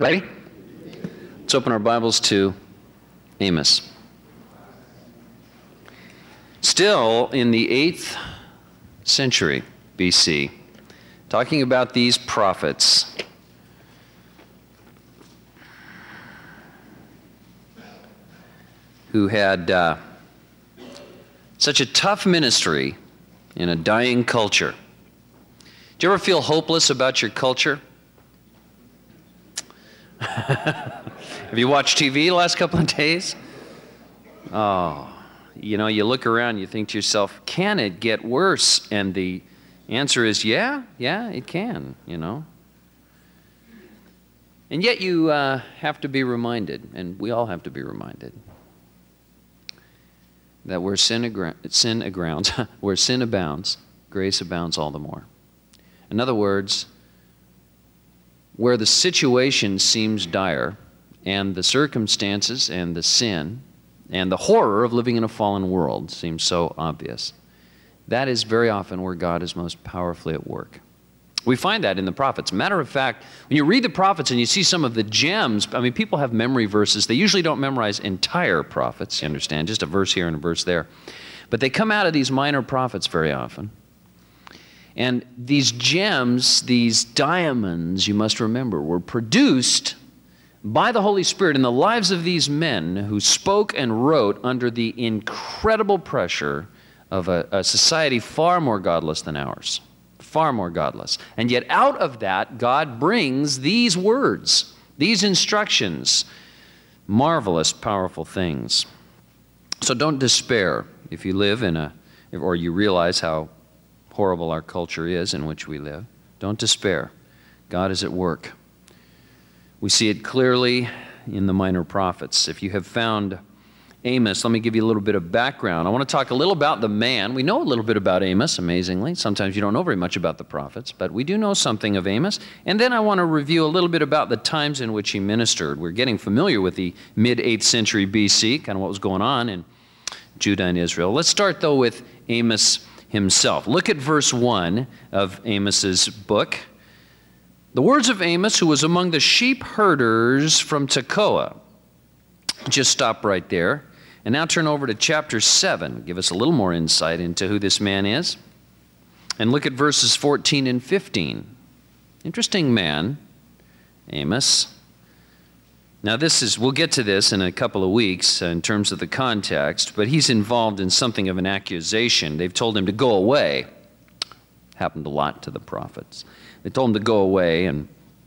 Ready? Let's open our Bibles to Amos. Still in the 8th century BC, talking about these prophets who had such a tough ministry in a dying culture. Do you ever feel hopeless about your culture? Have you watched TV the last couple of days? Oh, you look around, you think to yourself, can it get worse? And the answer is, yeah, it can, And yet you have to be reminded, and we all have to be reminded, that where sin abounds, grace abounds all the more. In other words, where the situation seems dire, and the circumstances and the sin and the horror of living in a fallen world seems so obvious, that is very often where God is most powerfully at work. We find that in the prophets. Matter of fact, when you read the prophets and you see some of the gems, people have memory verses. They usually don't memorize entire prophets, you understand, just a verse here and a verse there. But they come out of these minor prophets very often. And these gems, these diamonds, you must remember, were produced by the Holy Spirit in the lives of these men who spoke and wrote under the incredible pressure of a society far more godless than ours. Far more godless. And yet out of that, God brings these words, these instructions, marvelous, powerful things. So don't despair if you live or you realize how horrible our culture is in which we live. Don't despair. God is at work. We see it clearly in the minor prophets. If you have found Amos, let me give you a little bit of background. I want to talk a little about the man. We know a little bit about Amos, amazingly. Sometimes you don't know very much about the prophets, but we do know something of Amos. And then I want to review a little bit about the times in which he ministered. We're getting familiar with the mid-8th century BC, kind of what was going on in Judah and Israel. Let's start, though, with Amos himself. Look at verse 1 of Amos's book. The words of Amos, who was among the sheep herders from Tekoa. Just stop right there. And now turn over to chapter 7. Give us a little more insight into who this man is. And look at verses 14 and 15. Interesting man, Amos. Now we'll get to this in a couple of weeks in terms of the context, but he's involved in something of an accusation. They've told him to go away. Happened a lot to the prophets. They told him to go away and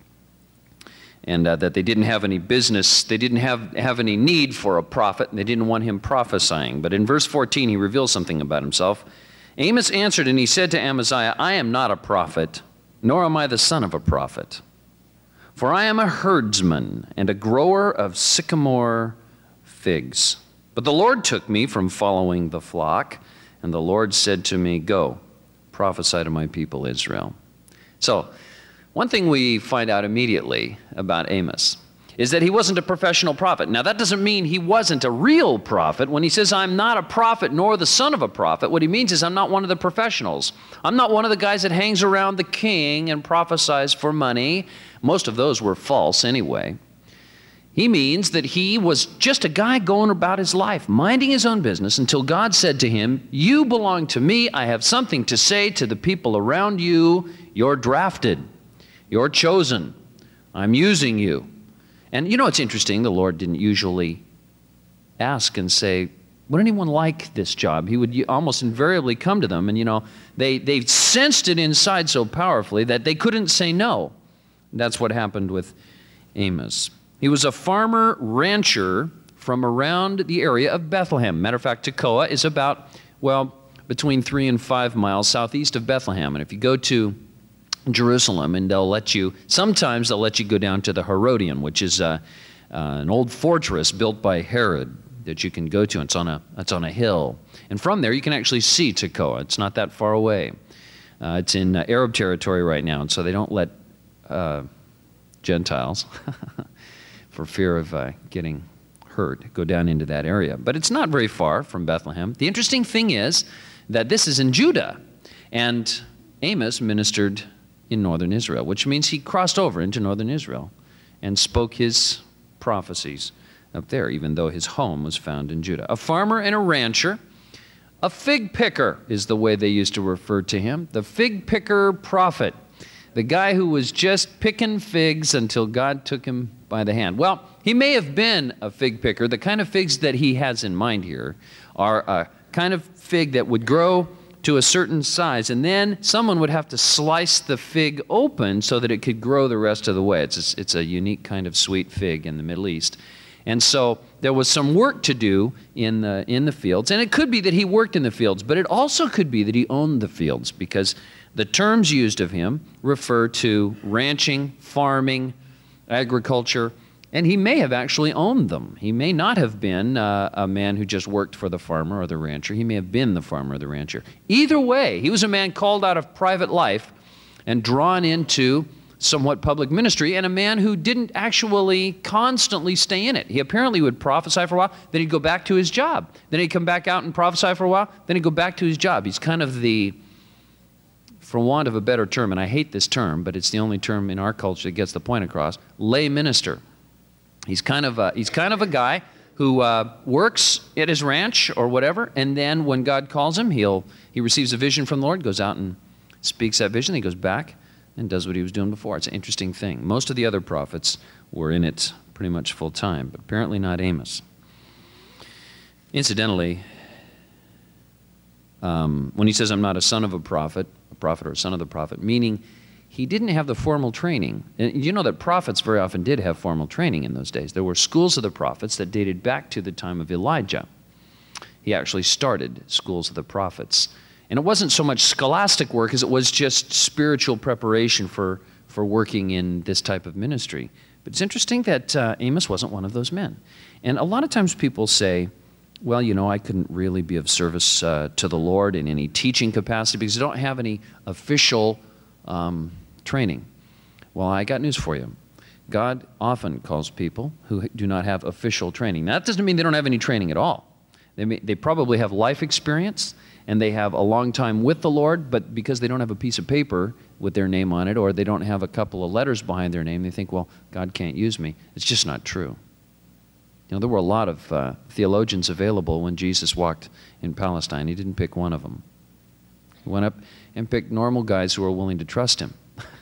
that they didn't have any business, they didn't have any need for a prophet, and they didn't want him prophesying. But in verse 14, he reveals something about himself. Amos answered, and he said to Amaziah, I am not a prophet, nor am I the son of a prophet. For I am a herdsman and a grower of sycamore figs. But the Lord took me from following the flock, and the Lord said to me, Go, prophesy to my people Israel. So, one thing we find out immediately about Amos is that he wasn't a professional prophet. Now, that doesn't mean he wasn't a real prophet. When he says, I'm not a prophet nor the son of a prophet, what he means is I'm not one of the professionals. I'm not one of the guys that hangs around the king and prophesies for money. Most of those were false anyway. He means that he was just a guy going about his life, minding his own business until God said to him, You belong to me. I have something to say to the people around you. You're drafted. You're chosen. I'm using you. And it's interesting, the Lord didn't usually ask and say, would anyone like this job? He would almost invariably come to them, and they sensed it inside so powerfully that they couldn't say no. That's what happened with Amos. He was a farmer rancher from around the area of Bethlehem. Matter of fact, Tekoa is about, between 3 and 5 miles southeast of Bethlehem. And if you go to Jerusalem, and sometimes they'll let you go down to the Herodion, which is an old fortress built by Herod that you can go to. It's on a hill. And from there, you can actually see Tekoa. It's not that far away. It's in Arab territory right now, and so they don't let Gentiles, for fear of getting hurt, go down into that area. But it's not very far from Bethlehem. The interesting thing is that this is in Judah, and Amos ministered in northern Israel, which means he crossed over into northern Israel and spoke his prophecies up there, even though his home was found in Judah. A farmer and a rancher. A fig picker is the way they used to refer to him. The fig picker prophet. The guy who was just picking figs until God took him by the hand. Well, he may have been a fig picker. The kind of figs that he has in mind here are a kind of fig that would grow to a certain size, and then someone would have to slice the fig open so that it could grow the rest of the way. It's a unique kind of sweet fig in the Middle East. And so there was some work to do in the fields, and it could be that he worked in the fields, but it also could be that he owned the fields, because the terms used of him refer to ranching, farming, agriculture, and he may have actually owned them. He may not have been a man who just worked for the farmer or the rancher. He may have been the farmer or the rancher. Either way, he was a man called out of private life and drawn into somewhat public ministry, and a man who didn't actually constantly stay in it. He apparently would prophesy for a while, then he'd go back to his job. Then he'd come back out and prophesy for a while, then he'd go back to his job. He's kind of the, for want of a better term, and I hate this term, but it's the only term in our culture that gets the point across, lay minister. He's kind of a guy who works at his ranch or whatever, and then when God calls him, he receives a vision from the Lord, goes out and speaks that vision, he goes back and does what he was doing before. It's an interesting thing. Most of the other prophets were in it pretty much full time, but apparently not Amos. Incidentally, when he says, I'm not a son of a prophet or a son of the prophet, meaning he didn't have the formal training. And you know that prophets very often did have formal training in those days. There were schools of the prophets that dated back to the time of Elijah. He actually started schools of the prophets. And it wasn't so much scholastic work as it was just spiritual preparation for working in this type of ministry. But it's interesting that Amos wasn't one of those men. And a lot of times people say, well, you know, I couldn't really be of service to the Lord in any teaching capacity because I don't have any official training. Well, I got news for you. God often calls people who do not have official training. Now, that doesn't mean they don't have any training at all. They probably have life experience, and they have a long time with the Lord, but because they don't have a piece of paper with their name on it, or they don't have a couple of letters behind their name, they think, well, God can't use me. It's just not true. You know, there were a lot of theologians available when Jesus walked in Palestine. He didn't pick one of them. He went up and picked normal guys who were willing to trust him.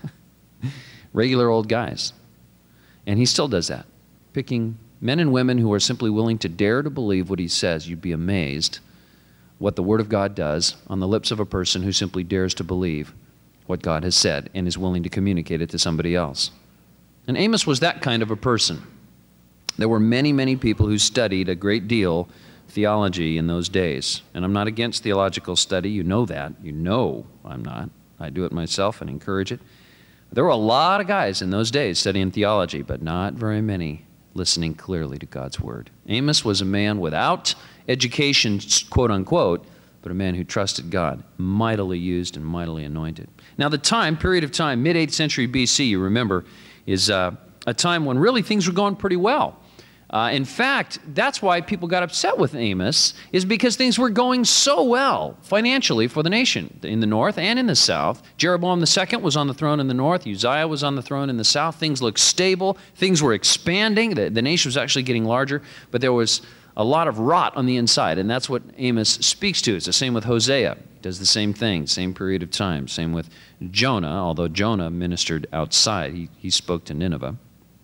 Regular old guys. And he still does that, picking men and women who are simply willing to dare to believe what he says. You'd be amazed what the Word of God does on the lips of a person who simply dares to believe what God has said and is willing to communicate it to somebody else. And Amos was that kind of a person. There were many, many people who studied a great deal theology in those days. And I'm not against theological study. You know that. You know I'm not. I do it myself and encourage it. There were a lot of guys in those days studying theology, but not very many listening clearly to God's Word. Amos was a man without education, quote unquote, but a man who trusted God, mightily used and mightily anointed. Now the period of time, mid-8th century BC, you remember, is a time when really things were going pretty well. In fact, that's why people got upset with Amos, is because things were going so well financially for the nation in the north and in the south. Jeroboam II was on the throne in the north. Uzziah was on the throne in the south. Things looked stable. Things were expanding. The nation was actually getting larger, but there was a lot of rot on the inside, and that's what Amos speaks to. It's the same with Hosea. He does the same thing, same period of time. Same with Jonah, although Jonah ministered outside. He spoke to Nineveh.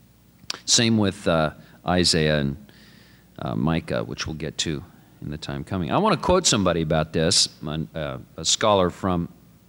Same with Isaiah and Micah, which we'll get to in the time coming. I want to quote somebody about this, a scholar from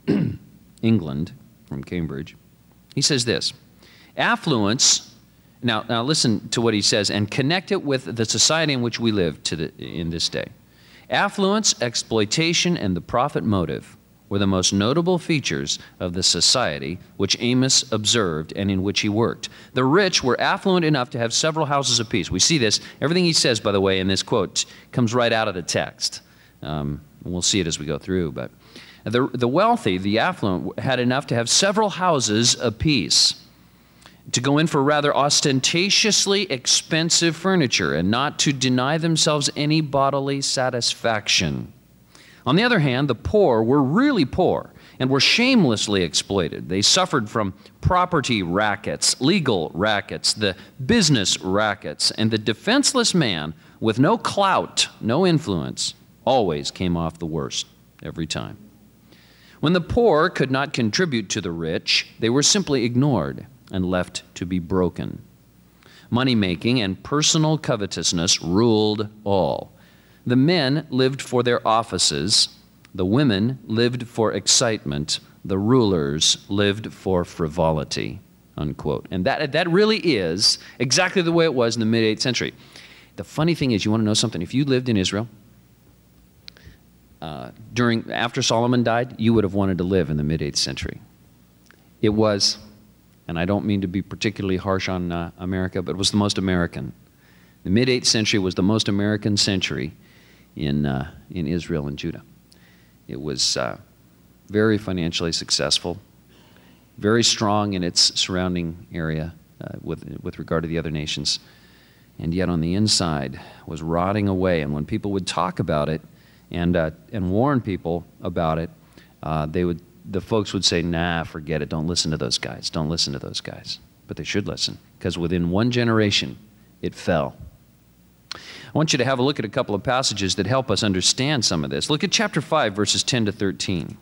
England, from Cambridge. He says this, affluence, now listen to what he says, and connect it with the society in which we live in this day. Affluence, exploitation, and the profit motive were the most notable features of the society which Amos observed and in which he worked. The rich were affluent enough to have several houses apiece. We see this. Everything he says, by the way, in this quote comes right out of the text. We'll see it as we go through. But the wealthy, the affluent, had enough to have several houses apiece, to go in for rather ostentatiously expensive furniture and not to deny themselves any bodily satisfaction. On the other hand, the poor were really poor and were shamelessly exploited. They suffered from property rackets, legal rackets, the business rackets, and the defenseless man with no clout, no influence, always came off the worst every time. When the poor could not contribute to the rich, they were simply ignored and left to be broken. Money-making and personal covetousness ruled all. The men lived for their offices, the women lived for excitement, the rulers lived for frivolity, unquote. And that really is exactly the way it was in the mid-8th century. The funny thing is, you want to know something? If you lived in Israel, after Solomon died, you would have wanted to live in the mid-8th century. It was, and I don't mean to be particularly harsh on America, but it was the most American. The mid-8th century was the most American century in Israel and Judah. It was very financially successful, very strong in its surrounding area with regard to the other nations, and yet on the inside was rotting away. And when people would talk about it and warn people about it, the folks would say, "Nah, forget it. Don't listen to those guys. Don't listen to those guys." But they should listen, because within one generation, it fell. I want you to have a look at a couple of passages that help us understand some of this. Look at chapter 5, verses 10 to 13.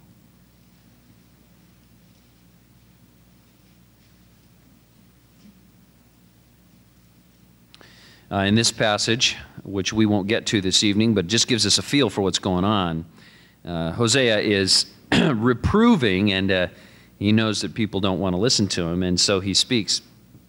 In this passage, which we won't get to this evening, but just gives us a feel for what's going on, Hosea is reproving, and he knows that people don't want to listen to him, and so he speaks.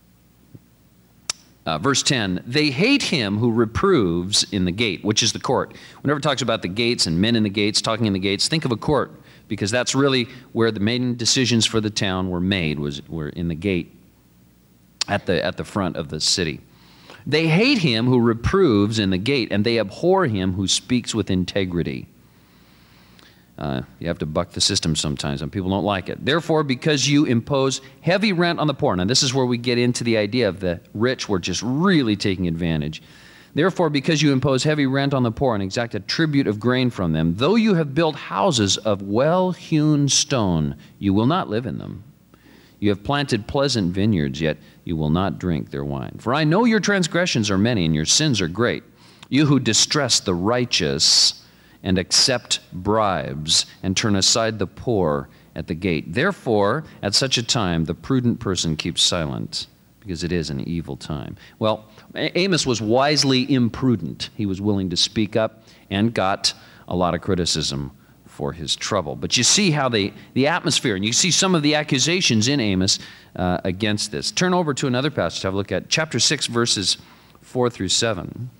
Verse 10, they hate him who reproves in the gate, which is the court. Whenever it talks about the gates and men in the gates, talking in the gates, think of a court, because that's really where the main decisions for the town were made, were in the gate at the front of the city. They hate him who reproves in the gate, and they abhor him who speaks with integrity. You have to buck the system sometimes, and people don't like it. Therefore, because you impose heavy rent on the poor. Now, this is where we get into the idea of the rich were just really taking advantage. Therefore, because you impose heavy rent on the poor and exact a tribute of grain from them, though you have built houses of well-hewn stone, you will not live in them. You have planted pleasant vineyards, yet you will not drink their wine. For I know your transgressions are many, and your sins are great. You who distress the righteous and accept bribes, and turn aside the poor at the gate. Therefore, at such a time, the prudent person keeps silent, because it is an evil time. Well, Amos was wisely imprudent. He was willing to speak up and got a lot of criticism for his trouble. But you see how the atmosphere, and you see some of the accusations in Amos against this. Turn over to another passage. Have a look at chapter 6, verses 4 through 7.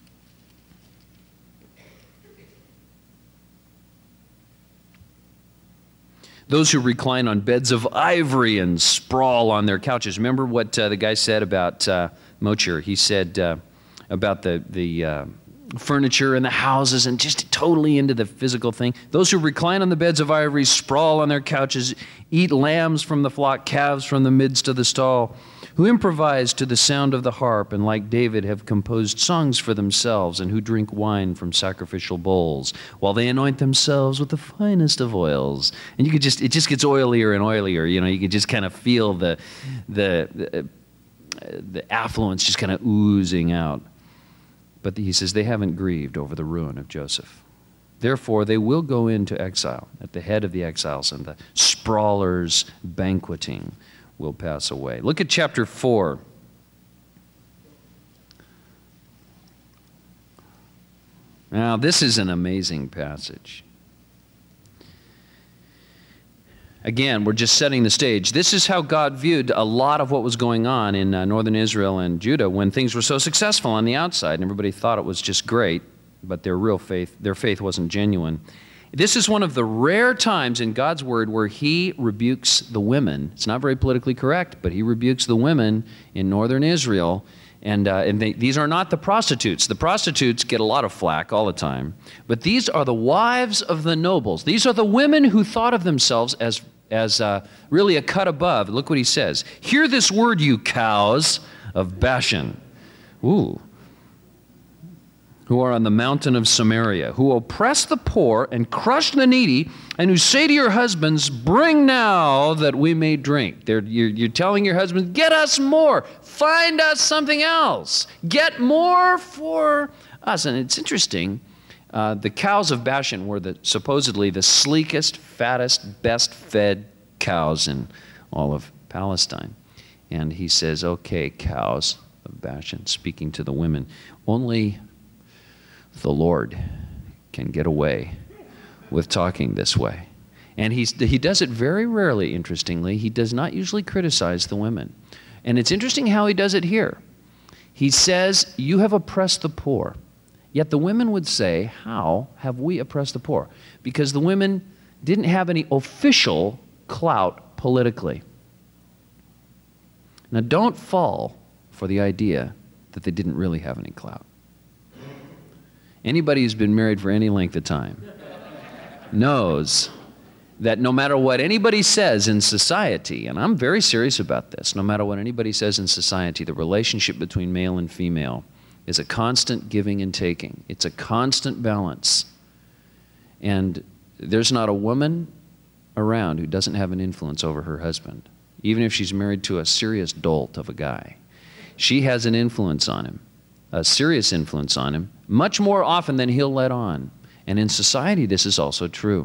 Those who recline on beds of ivory and sprawl on their couches. Remember what the guy said about Mocher? He said about the furniture and the houses, and just totally into the physical thing. Those who recline on the beds of ivory, sprawl on their couches, eat lambs from the flock, calves from the midst of the stall, who improvise to the sound of the harp, and like David have composed songs for themselves, and who drink wine from sacrificial bowls, while they anoint themselves with the finest of oils. And it just gets oilier and oilier. You know, you can just kind of feel the affluence just kind of oozing out. But he says they haven't grieved over the ruin of Joseph. Therefore, they will go into exile at the head of the exiles, and the sprawlers banqueting will pass away. Look at chapter 4. Now, this is an amazing passage. Again, we're just setting the stage. This is how God viewed a lot of what was going on in northern Israel and Judah when things were so successful on the outside, and everybody thought it was just great, but their faith wasn't genuine. This is one of the rare times in God's word where he rebukes the women. It's not very politically correct, but he rebukes the women in northern Israel. And these are not the prostitutes. The prostitutes get a lot of flack all the time. But these are the wives of the nobles. These are the women who thought of themselves as really a cut above. Look what he says. Hear this word, you cows of Bashan. Ooh. who are on the mountain of Samaria, who oppress the poor and crush the needy, and who say to your husbands, bring now that we may drink. You're telling your husbands, get us more, find us something else, get more for us. And it's interesting, the cows of Bashan were supposedly the sleekest, fattest, best fed cows in all of Palestine. And he says, okay, cows of Bashan, speaking to the women, only the Lord can get away with talking this way. And he does it very rarely, interestingly. He does not usually criticize the women. And it's interesting how he does it here. He says, you have oppressed the poor. Yet the women would say, how have we oppressed the poor? Because the women didn't have any official clout politically. Now, don't fall for the idea that they didn't really have any clout. Anybody who's been married for any length of time knows that no matter what anybody says in society, and I'm very serious about this, no matter what anybody says in society, the relationship between male and female is a constant giving and taking. It's a constant balance. And there's not a woman around who doesn't have an influence over her husband, even if she's married to a serious dolt of a guy. She has an influence on him, a serious influence on him, much more often than he'll let on. And in society, this is also true.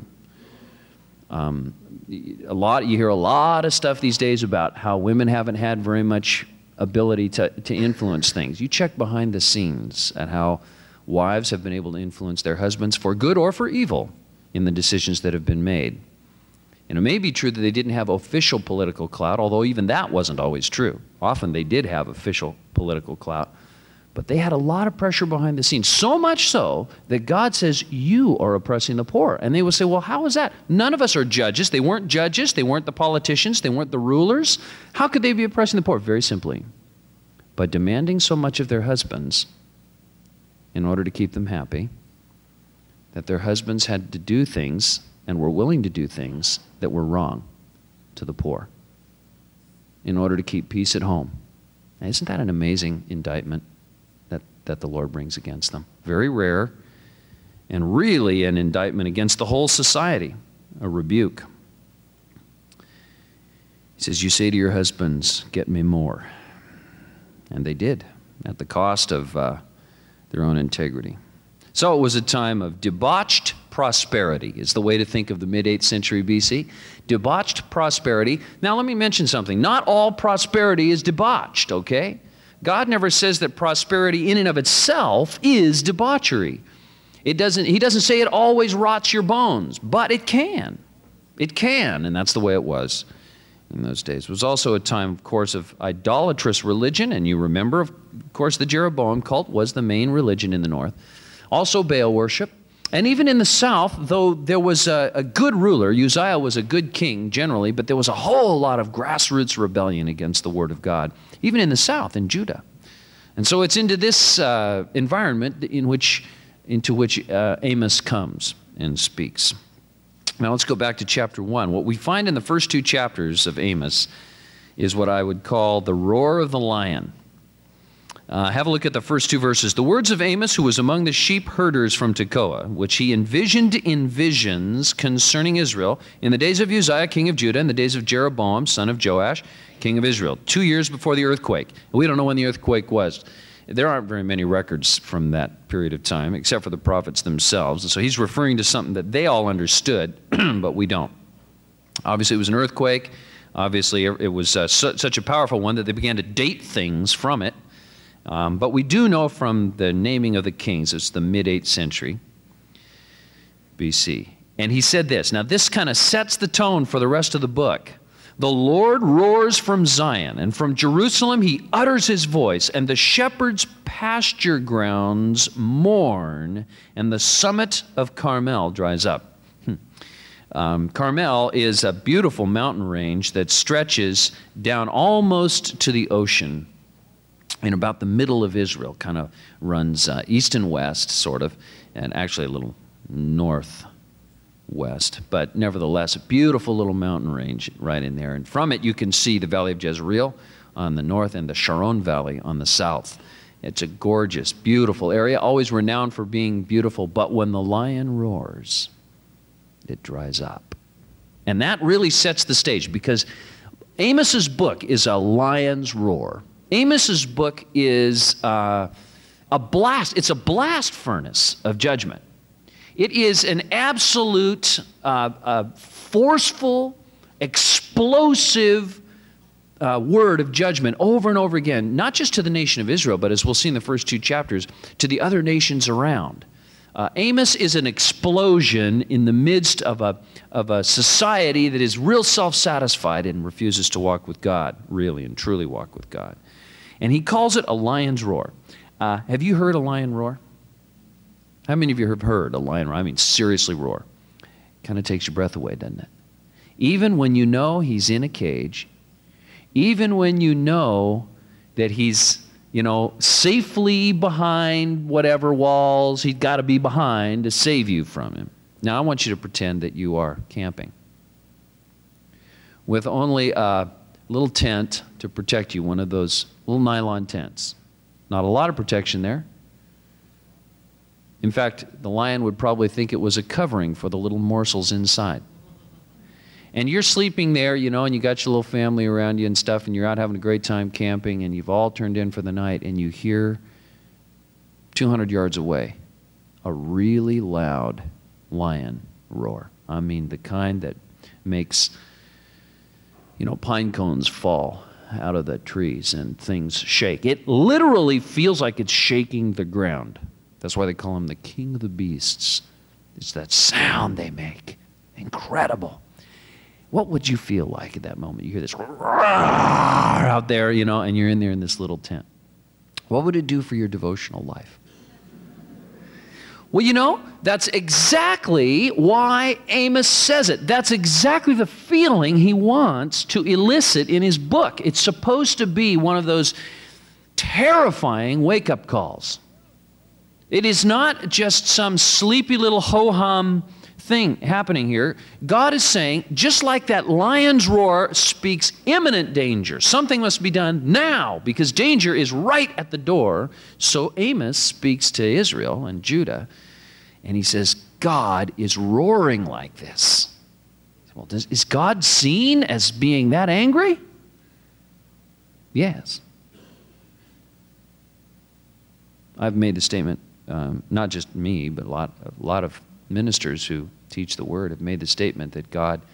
You hear a lot of stuff these days about how women haven't had very much ability to influence things. You check behind the scenes at how wives have been able to influence their husbands for good or for evil in the decisions that have been made. And it may be true that they didn't have official political clout, although even that wasn't always true. Often they did have official political clout. But they had a lot of pressure behind the scenes, so much so that God says, you are oppressing the poor. And they will say, well, how is that? None of us are judges. They weren't judges. They weren't the politicians. They weren't the rulers. How could they be oppressing the poor? Very simply, by demanding so much of their husbands in order to keep them happy, that their husbands had to do things and were willing to do things that were wrong to the poor in order to keep peace at home. Now, isn't that an amazing indictment that the Lord brings against them? Very rare, and really an indictment against the whole society, a rebuke. He says, you say to your husbands, get me more. And they did, at the cost of their own integrity. So it was a time of debauched prosperity, is the way to think of the mid-8th century BC. Debauched prosperity. Now let me mention something. Not all prosperity is debauched, okay? God never says that prosperity in and of itself is debauchery. He doesn't say it always rots your bones, but it can. It can, and that's the way it was in those days. It was also a time, of course, of idolatrous religion, and you remember, of course, the Jeroboam cult was the main religion in the north. Also Baal worship. And even in the south, though there was a good ruler, Uzziah was a good king generally, but there was a whole lot of grassroots rebellion against the word of God, even in the south, in Judah. And so it's into this environment into which Amos comes and speaks. Now let's go back to chapter 1. What we find in the first 2 chapters of Amos is what I would call the roar of the lion. Have a look at the first 2 verses. The words of Amos, who was among the sheep herders from Tekoa, which he envisioned in visions concerning Israel in the days of Uzziah, king of Judah, and the days of Jeroboam, son of Joash, king of Israel, 2 years before the earthquake. We don't know when the earthquake was. There aren't very many records from that period of time, except for the prophets themselves. And so he's referring to something that they all understood, but we don't. Obviously, it was an earthquake. Obviously, it was such a powerful one that they began to date things from it. But we do know from the naming of the kings, it's the mid-8th century BC. And he said this. Now, this kind of sets the tone for the rest of the book. The Lord roars from Zion, and from Jerusalem he utters his voice, and the shepherds' pasture grounds mourn, and the summit of Carmel dries up. Carmel is a beautiful mountain range that stretches down almost to the ocean in about the middle of Israel, kind of runs east and west, sort of, and actually a little northwest, but nevertheless, a beautiful little mountain range right in there. And from it, you can see the Valley of Jezreel on the north and the Sharon Valley on the south. It's a gorgeous, beautiful area, always renowned for being beautiful. But when the lion roars, it dries up. And that really sets the stage, because Amos's book is a lion's roar. Amos's book is a blast. It's a blast furnace of judgment. It is an absolute, forceful, explosive word of judgment over and over again, not just to the nation of Israel, but as we'll see in the first 2 chapters, to the other nations around. Amos is an explosion in the midst of a society that is real self-satisfied and refuses to walk with God, really and truly walk with God. And he calls it a lion's roar. Have you heard a lion roar? How many of you have heard a lion roar? I mean, seriously roar. Kind of takes your breath away, doesn't it? Even when you know he's in a cage, even when you know that he's, safely behind whatever walls he's got to be behind to save you from him. Now, I want you to pretend that you are camping with only a little tent to protect you, one of those little nylon tents. Not a lot of protection there. In fact, the lion would probably think it was a covering for the little morsels inside. And you're sleeping there, and you got your little family around you and stuff, and you're out having a great time camping, and you've all turned in for the night, and you hear 200 yards away a really loud lion roar. I mean, the kind that makes, pine cones fall out of the trees and things shake. It literally feels like it's shaking the ground. That's why they call him the king of the beasts. It's that sound they make. Incredible. What would you feel like at that moment? You hear this out there, and you're in there in this little tent. What would it do for your devotional life? Well, that's exactly why Amos says it. That's exactly the feeling he wants to elicit in his book. It's supposed to be one of those terrifying wake-up calls. It is not just some sleepy little ho-hum thing happening here. God is saying, just like that lion's roar speaks imminent danger, something must be done now because danger is right at the door. So Amos speaks to Israel and Judah, and he says, God is roaring like this. Well, is God seen as being that angry? Yes. I've made the statement, not just me, but a lot of ministers who teach the Word have made the statement that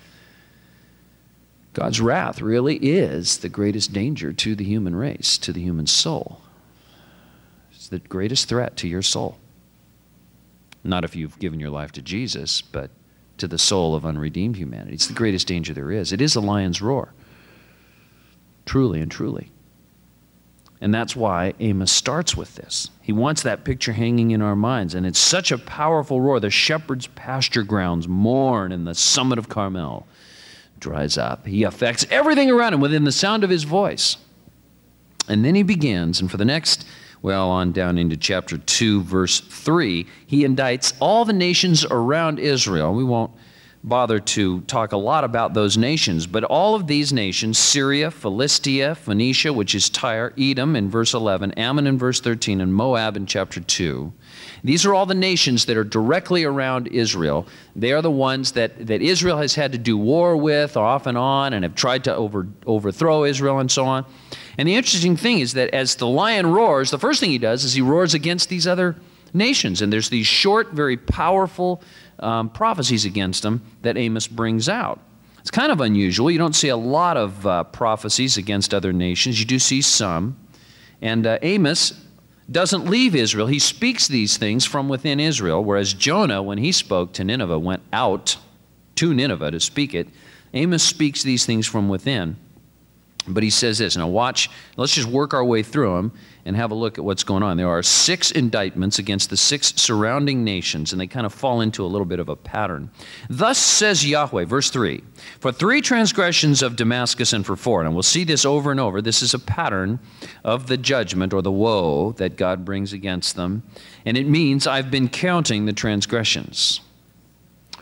God's wrath really is the greatest danger to the human race, to the human soul. It's the greatest threat to your soul. Not if you've given your life to Jesus, but to the soul of unredeemed humanity. It's the greatest danger there is. It is a lion's roar. Truly and truly. And that's why Amos starts with this. He wants that picture hanging in our minds. And it's such a powerful roar. The shepherd's pasture grounds mourn, and the summit of Carmel dries up. He affects everything around him within the sound of his voice. And then he begins, and for the next, on down into chapter 2, verse 3, he indicts all the nations around Israel. We won't bother to talk a lot about those nations, but all of these nations, Syria, Philistia, Phoenicia, which is Tyre, Edom in verse 11, Ammon in verse 13, and Moab in chapter 2. These are all the nations that are directly around Israel. They are the ones that Israel has had to do war with off and on and have tried to overthrow Israel and so on. And the interesting thing is that as the lion roars, the first thing he does is he roars against these other nations. And there's these short, very powerful prophecies against them that Amos brings out. It's kind of unusual. You don't see a lot of prophecies against other nations. You do see some. And Amos doesn't leave Israel. He speaks these things from within Israel, whereas Jonah, when he spoke to Nineveh, went out to Nineveh to speak it. Amos speaks these things from within. But he says this. Now watch, let's just work our way through them and have a look at what's going on. There are 6 indictments against the 6 surrounding nations, and they kind of fall into a little bit of a pattern. Thus says Yahweh, verse 3, for 3 transgressions of Damascus and for 4. And we'll see this over and over. This is a pattern of the judgment or the woe that God brings against them. And it means I've been counting the transgressions.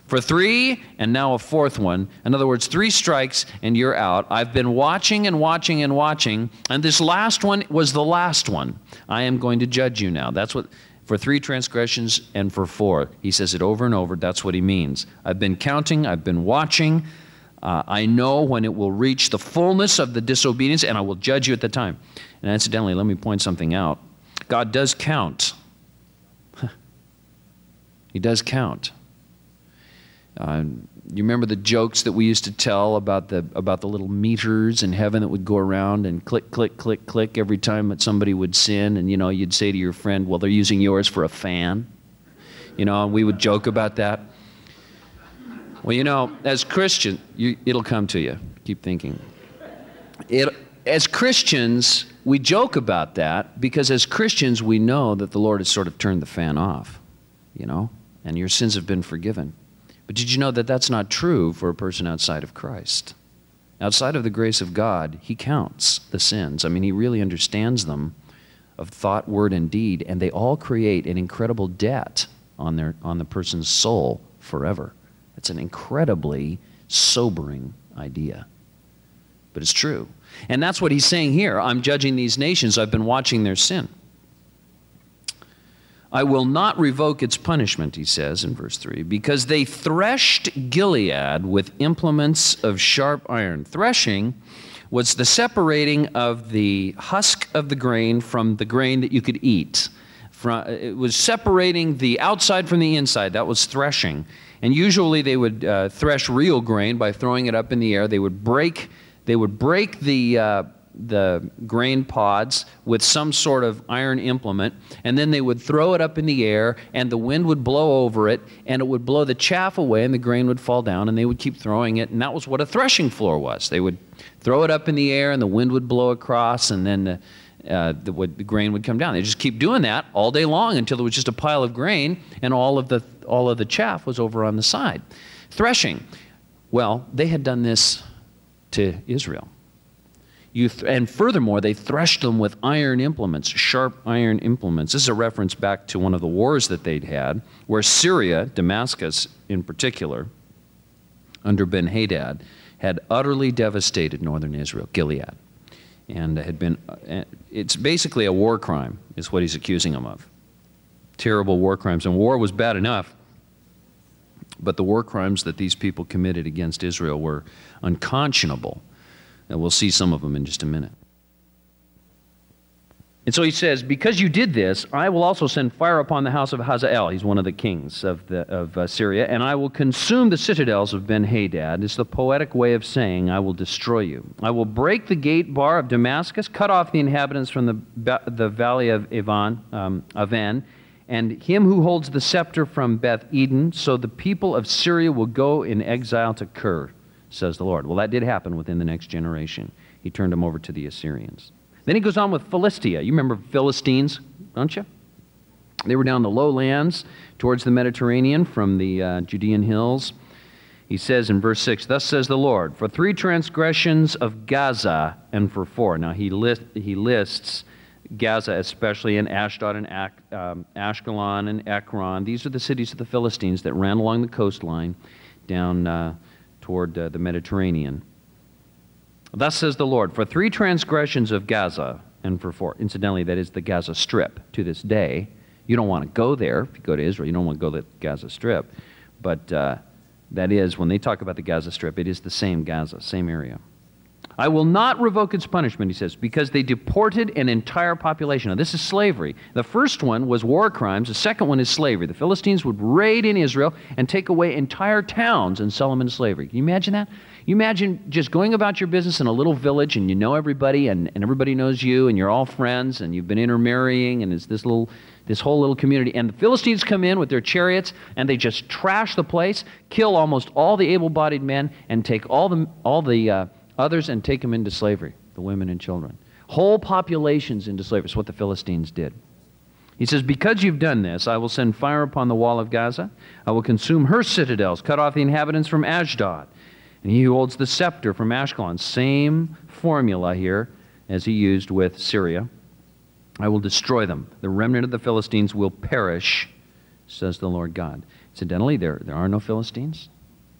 For 3, and now a 4th one. In other words, 3 strikes and you're out. I've been watching and watching and watching, and this last one was the last one. I am going to judge you now. That's what, for 3 transgressions and for 4. He says it over and over. That's what he means. I've been counting. I've been watching. I know when it will reach the fullness of the disobedience, and I will judge you at the time. And incidentally, let me point something out. God does count. He does count. You remember the jokes that we used to tell about the little meters in heaven that would go around and click, click, click, click every time that somebody would sin, and you'd say to your friend, well, they're using yours for a fan. And we would joke about that. Well, as Christian, it'll come to you. Keep thinking. As Christians, we joke about that because as Christians, we know that the Lord has sort of turned the fan off, and your sins have been forgiven. But did you know that that's not true for a person outside of Christ? Outside of the grace of God, he counts the sins. He really understands them of thought, word, and deed, and they all create an incredible debt on the person's soul forever. It's an incredibly sobering idea. But it's true. And that's what he's saying here. I'm judging these nations. I've been watching their sin. I will not revoke its punishment, he says in verse 3, because they threshed Gilead with implements of sharp iron. Threshing was the separating of the husk of the grain from the grain that you could eat. It was separating the outside from the inside. That was threshing. And usually they would thresh real grain by throwing it up in the air. They would break the grain pods with some sort of iron implement, and then they would throw it up in the air, and the wind would blow over it, and it would blow the chaff away, and the grain would fall down, and they would keep throwing it, and that was what a threshing floor was. They would throw it up in the air, and the wind would blow across, and then the grain would come down. They just keep doing that all day long until there was just a pile of grain, and all of the chaff was over on the side. Threshing. Well, they had done this to Israel. And furthermore, they threshed them with iron implements, sharp iron implements. This is a reference back to one of the wars that they'd had, where Syria, Damascus in particular, under Ben-Hadad, had utterly devastated northern Israel, Gilead. And it's basically a war crime, is what he's accusing them of. Terrible war crimes. And war was bad enough, but the war crimes that these people committed against Israel were unconscionable. And we'll see some of them in just a minute. And so he says, because you did this, I will also send fire upon the house of Hazael. He's one of the kings of Syria. And I will consume the citadels of Ben-Hadad. It's the poetic way of saying, I will destroy you. I will break the gate bar of Damascus, cut off the inhabitants from the valley of Aven, and him who holds the scepter from Beth Eden. So the people of Syria will go in exile to Kir, says the Lord. Well, that did happen within the next generation. He turned them over to the Assyrians. Then he goes on with Philistia. You remember Philistines, don't you? They were down the lowlands towards the Mediterranean from the Judean hills. He says in verse 6, thus says the Lord, for 3 transgressions of Gaza and for 4. Now he lists Gaza especially, and Ashdod and Ashkelon and Ekron. These are the cities of the Philistines that ran along the coastline down toward the Mediterranean. Thus says the Lord, for 3 transgressions of Gaza and for 4. Incidentally, that is the Gaza Strip to this day. You don't want to go there. If you go to Israel, you don't want to go to the Gaza Strip. But that is, when they talk about the Gaza Strip, it is the same Gaza, same area. I will not revoke its punishment, he says, because they deported an entire population. Now, this is slavery. The first one was war crimes. The second one is slavery. The Philistines would raid in Israel and take away entire towns and sell them into slavery. Can you imagine that? You imagine just going about your business in a little village and you know everybody and everybody knows you and you're all friends and you've been intermarrying and it's this whole little community. And the Philistines come in with their chariots and they just trash the place, kill almost all the able-bodied men and take all the others and take them into slavery, the women and children. Whole populations into slavery. That's what the Philistines did. He says, because you've done this, I will send fire upon the wall of Gaza. I will consume her citadels, cut off the inhabitants from Ashdod. And he who holds the scepter from Ashkelon. Same formula here as he used with Syria. I will destroy them. The remnant of the Philistines will perish, says the Lord God. Incidentally, there are no Philistines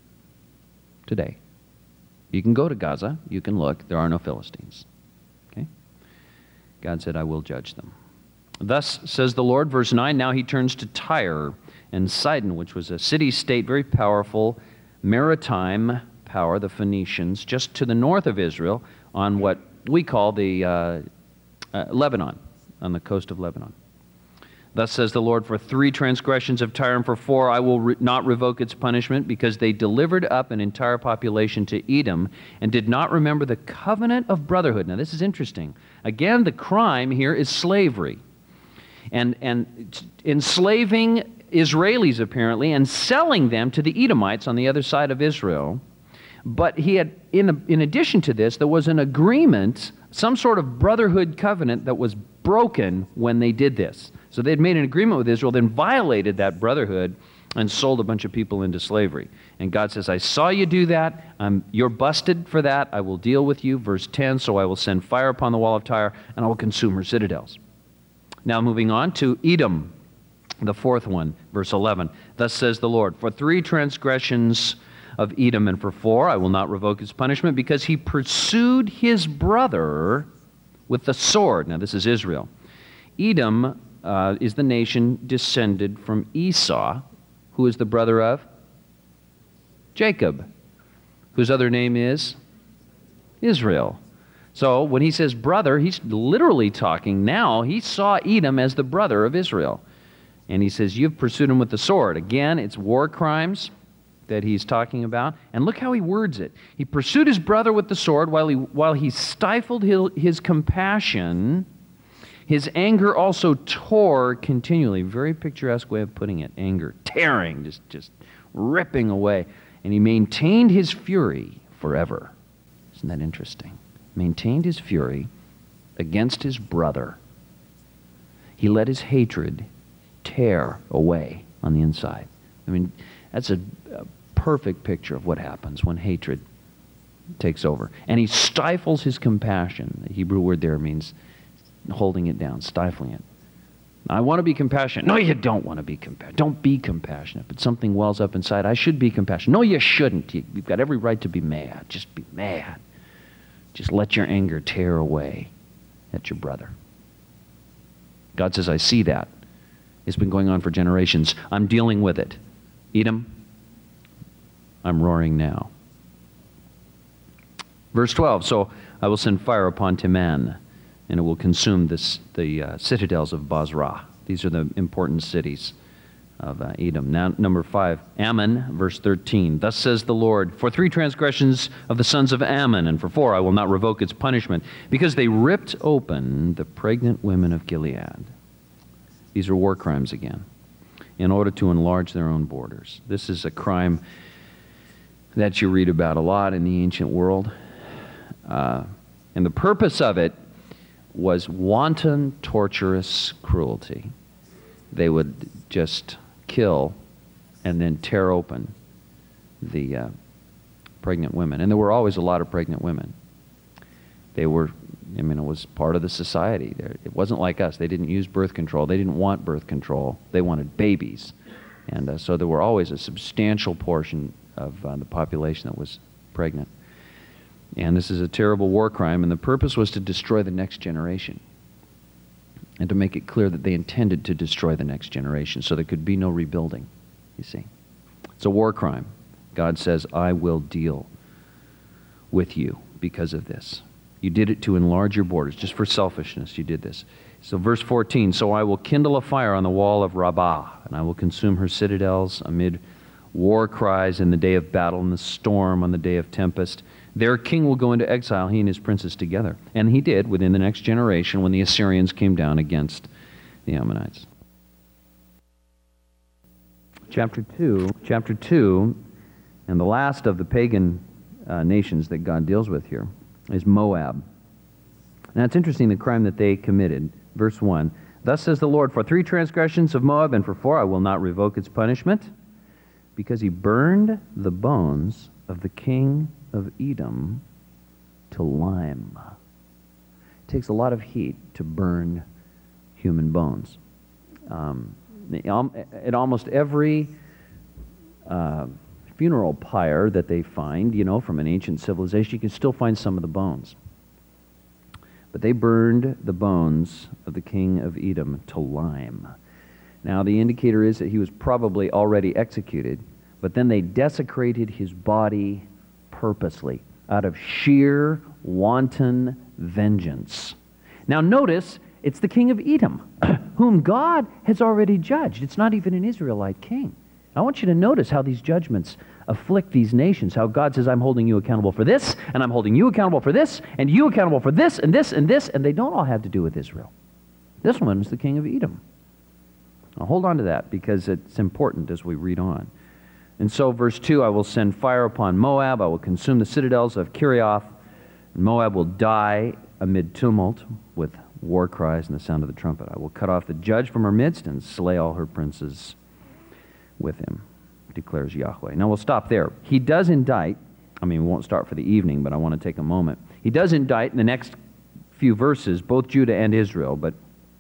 today. You can go to Gaza, you can look, there are no Philistines. Okay? God said, I will judge them. Thus says the Lord, verse 9, now he turns to Tyre and Sidon, which was a city-state, very powerful, maritime power, the Phoenicians, just to the north of Israel on what we call the Lebanon, on the coast of Lebanon. Thus says the Lord, for 3 transgressions of Tyre and for 4 I will not revoke its punishment, because they delivered up an entire population to Edom and did not remember the covenant of brotherhood. Now this is interesting. Again, the crime here is slavery. And enslaving Israelis apparently and selling them to the Edomites on the other side of Israel. But he had, in addition to this, there was an agreement, some sort of brotherhood covenant that was broken when they did this. So they had made an agreement with Israel, then violated that brotherhood and sold a bunch of people into slavery. And God says, I saw you do that. You're busted for that. I will deal with you. Verse 10, so I will send fire upon the wall of Tyre, and I will consume her citadels. Now moving on to Edom, the 4th one, verse 11. Thus says the Lord, for 3 transgressions of Edom and for 4 I will not revoke his punishment, because he pursued his brother with the sword. Now this is Israel. Edom is the nation descended from Esau, who is the brother of Jacob, whose other name is Israel. So when he says brother, he's literally talking now. He saw Edom as the brother of Israel. And he says, you've pursued him with the sword. Again, it's war crimes that he's talking about. And look how he words it. He pursued his brother with the sword while he stifled his compassion. His anger also tore continually. Very picturesque way of putting it. Anger, tearing, just ripping away. And he maintained his fury forever. Isn't that interesting? Maintained his fury against his brother. He let his hatred tear away on the inside. I mean, that's a perfect picture of what happens when hatred takes over. And he stifles his compassion. The Hebrew word there means holding it down, stifling it. I want to be compassionate. No, you don't want to be compassionate. Don't be compassionate. But something wells up inside. I should be compassionate. No, you shouldn't. You've got every right to be mad. Just be mad. Just let your anger tear away at your brother. God says, I see that. It's been going on for generations. I'm dealing with it. Edom, I'm roaring now. Verse 12, so I will send fire upon Teman, and it will consume the citadels of Bozrah. These are the important cities of Edom. Now, number 5, Ammon, verse 13. Thus says the Lord, for 3 transgressions of the sons of Ammon, and for 4 I will not revoke its punishment, because they ripped open the pregnant women of Gilead. These are war crimes again, in order to enlarge their own borders. This is a crime that you read about a lot in the ancient world. And the purpose of it was wanton, torturous cruelty. They would just kill and then tear open the pregnant women. And there were always a lot of pregnant women. They were, it was part of the society. It wasn't like us. They didn't use birth control. They didn't want birth control. They wanted babies. And so there were always a substantial portion of the population that was pregnant. And this is a terrible war crime, and the purpose was to destroy the next generation and to make it clear that they intended to destroy the next generation so there could be no rebuilding, you see. It's a war crime. God says, I will deal with you because of this. You did it to enlarge your borders. Just for selfishness, you did this. So verse 14, so I will kindle a fire on the wall of Rabbah, and I will consume her citadels amid war cries in the day of battle, in the storm on the day of tempest. Their king will go into exile, he and his princes together. And he did within the next generation when the Assyrians came down against the Ammonites. Chapter 2, and the last of the pagan nations that God deals with here is Moab. Now it's interesting the crime that they committed. Verse 1, thus says the Lord, for 3 transgressions of Moab and for 4 I will not revoke its punishment, because he burned the bones of the king of Edom to lime. It takes a lot of heat to burn human bones. At almost every funeral pyre that they find, from an ancient civilization, you can still find some of the bones. But they burned the bones of the king of Edom to lime. Now, the indicator is that he was probably already executed, but then they desecrated his body purposely, out of sheer, wanton vengeance. Now, notice, it's the king of Edom, whom God has already judged. It's not even an Israelite king. I want you to notice how these judgments afflict these nations, how God says, I'm holding you accountable for this, and I'm holding you accountable for this, and you accountable for this, and this, and this, and they don't all have to do with Israel. This one is the king of Edom. Now, hold on to that, because it's important as we read on. And so, verse 2, I will send fire upon Moab, I will consume the citadels of Kirioth, and Moab will die amid tumult with war cries and the sound of the trumpet. I will cut off the judge from her midst and slay all her princes with him, declares Yahweh. Now we'll stop there. He does indict, we won't start for the evening, but I want to take a moment. He does indict in the next few verses, both Judah and Israel, but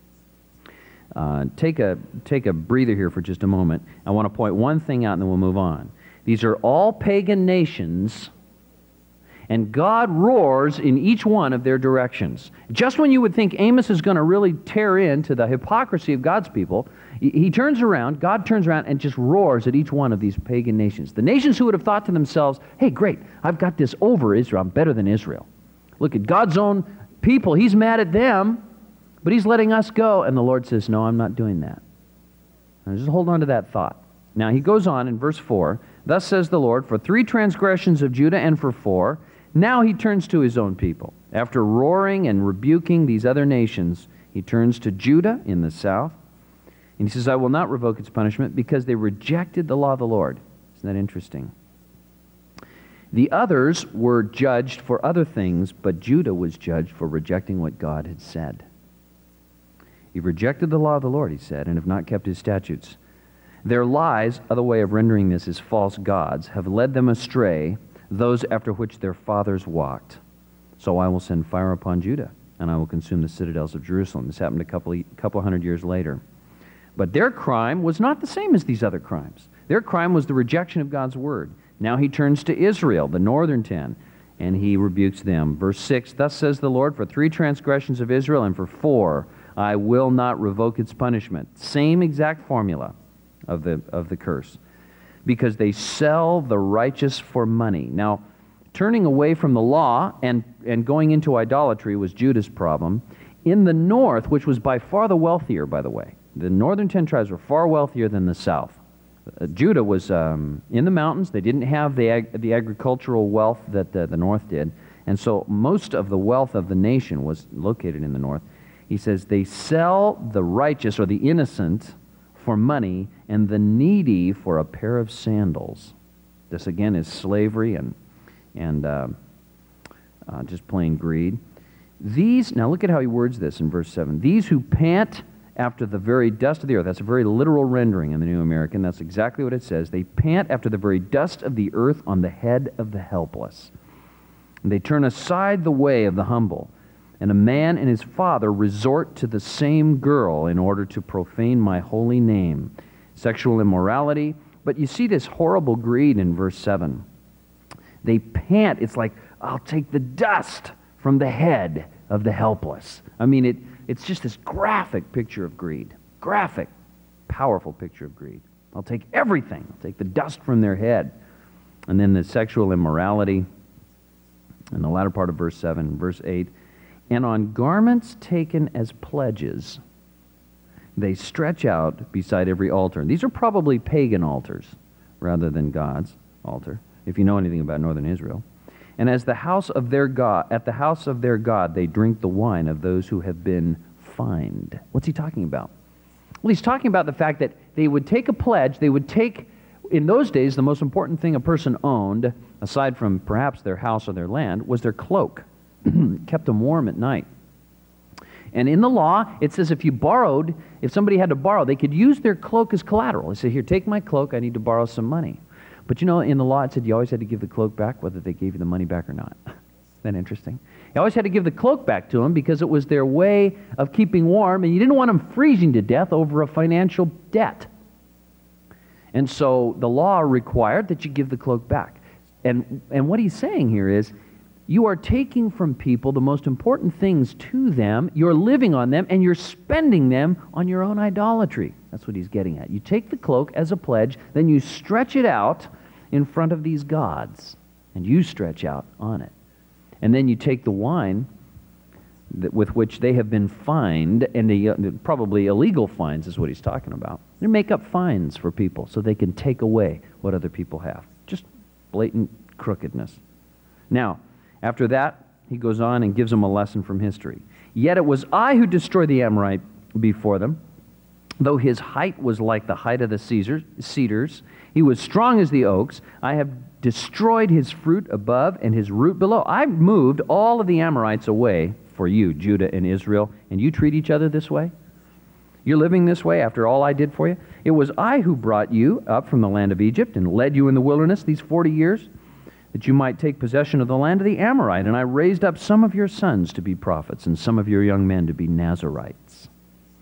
take a breather here for just a moment. I want to point one thing out and then we'll move on. These are all pagan nations, and God roars in each one of their directions. Just when you would think Amos is going to really tear into the hypocrisy of God's people, God turns around and just roars at each one of these pagan nations. The nations who would have thought to themselves, hey, great, I've got this over Israel, I'm better than Israel. Look at God's own people, he's mad at them, but he's letting us go. And the Lord says, no, I'm not doing that. Now, just hold on to that thought. Now he goes on in verse 4, thus says the Lord, for 3 transgressions of Judah and for 4, now he turns to his own people. After roaring and rebuking these other nations, he turns to Judah in the south, and he says, I will not revoke its punishment because they rejected the law of the Lord. Isn't that interesting? The others were judged for other things, but Judah was judged for rejecting what God had said. You've rejected the law of the Lord, he said, and have not kept his statutes. Their lies, other way of rendering this is false gods, have led them astray, those after which their fathers walked. So I will send fire upon Judah, and I will consume the citadels of Jerusalem. This happened a couple hundred years later. But their crime was not the same as these other crimes. Their crime was the rejection of God's word. Now he turns to Israel, the northern 10, and he rebukes them. Verse 6, thus says the Lord, for 3 transgressions of Israel, and for 4, I will not revoke its punishment. Same exact formula of the curse. Because they sell the righteous for money. Now, turning away from the law and going into idolatry was Judah's problem. In the north, which was by far the wealthier, by the way, the northern 10 tribes were far wealthier than the south. Judah was in the mountains. They didn't have the agricultural wealth that the north did. And so most of the wealth of the nation was located in the north. He says, they sell the righteous or the innocent for money, and the needy for a pair of sandals. This again is slavery and just plain greed. Now look at how he words this in verse 7. These who pant after the very dust of the earth. That's a very literal rendering in the New American. That's exactly what it says. They pant after the very dust of the earth on the head of the helpless. And they turn aside the way of the humble. And a man and his father resort to the same girl in order to profane my holy name. Sexual immorality. But you see this horrible greed in verse 7. They pant. It's like, I'll take the dust from the head of the helpless. It's just this graphic picture of greed. Graphic, powerful picture of greed. I'll take everything. I'll take the dust from their head. And then the sexual immorality in the latter part of verse 7, verse 8. And on garments taken as pledges, they stretch out beside every altar. And these are probably pagan altars rather than God's altar, if you know anything about northern Israel. And as the house of their God, at the house of their God, they drink the wine of those who have been fined. What's he talking about? Well, he's talking about the fact that they would take a pledge, they would take, in those days, the most important thing a person owned, aside from perhaps their house or their land, was their cloak. Kept them warm at night. And in the law, it says if somebody had to borrow, they could use their cloak as collateral. They say, here, take my cloak, I need to borrow some money. But in the law, it said you always had to give the cloak back, whether they gave you the money back or not. Isn't that interesting? You always had to give the cloak back to them because it was their way of keeping warm, and you didn't want them freezing to death over a financial debt. And so the law required that you give the cloak back. And what he's saying here is, you are taking from people the most important things to them, you're living on them, and you're spending them on your own idolatry. That's what he's getting at. You take the cloak as a pledge, then you stretch it out in front of these gods, and you stretch out on it. And then you take the wine with which they have been fined, and probably illegal fines is what he's talking about. They make up fines for people so they can take away what other people have. Just blatant crookedness. Now, after that, he goes on and gives them a lesson from history. Yet it was I who destroyed the Amorite before them. Though his height was like the height of the cedars, he was strong as the oaks. I have destroyed his fruit above and his root below. I've moved all of the Amorites away for you, Judah and Israel, and you treat each other this way? You're living this way after all I did for you? It was I who brought you up from the land of Egypt and led you in the wilderness these 40 years, that you might take possession of the land of the Amorite, and I raised up some of your sons to be prophets and some of your young men to be Nazarites.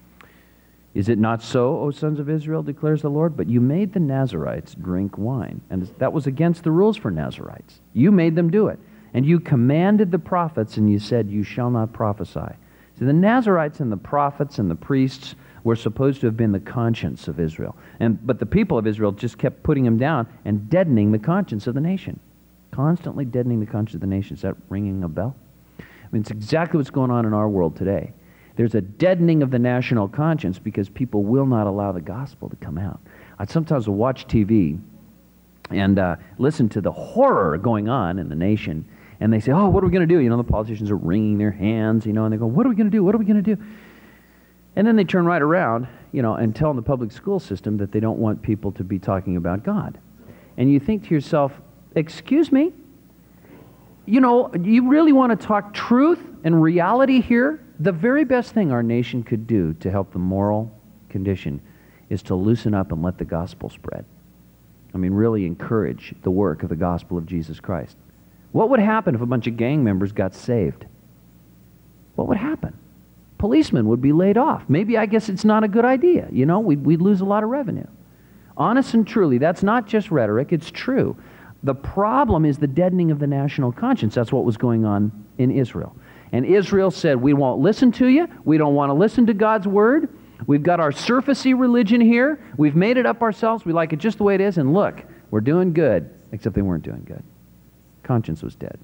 Is it not so, O sons of Israel, declares the Lord? But you made the Nazarites drink wine, and that was against the rules for Nazarites. You made them do it, and you commanded the prophets, and you said, you shall not prophesy. So the Nazarites and the prophets and the priests were supposed to have been the conscience of Israel. But the people of Israel just kept putting them down and deadening the conscience of the nation. Constantly deadening the conscience of the nation. Is that ringing a bell? I mean, it's exactly what's going on in our world today. There's a deadening of the national conscience because people will not allow the gospel to come out. I sometimes will watch TV and listen to the horror going on in the nation, and they say, oh, what are we going to do? You know, the politicians are wringing their hands, you know, and they go, what are we going to do? What are we going to do? And then they turn right around, you know, and tell the public school system that they don't want people to be talking about God. And you think to yourself, excuse me? You know, you really want to talk truth and reality here? The very best thing our nation could do to help the moral condition is to loosen up and let the gospel spread. I mean, really encourage the work of the gospel of Jesus Christ. What would happen if a bunch of gang members got saved? What would happen? Policemen would be laid off. Maybe, I guess it's not a good idea. You know, we'd lose a lot of revenue. Honest and truly, that's not just rhetoric, it's true. The problem is the deadening of the national conscience. That's what was going on in Israel. And Israel said, we won't listen to you. We don't want to listen to God's word. We've got our surfacey religion here. We've made it up ourselves. We like it just the way it is. And look, we're doing good. Except they weren't doing good. Conscience was dead.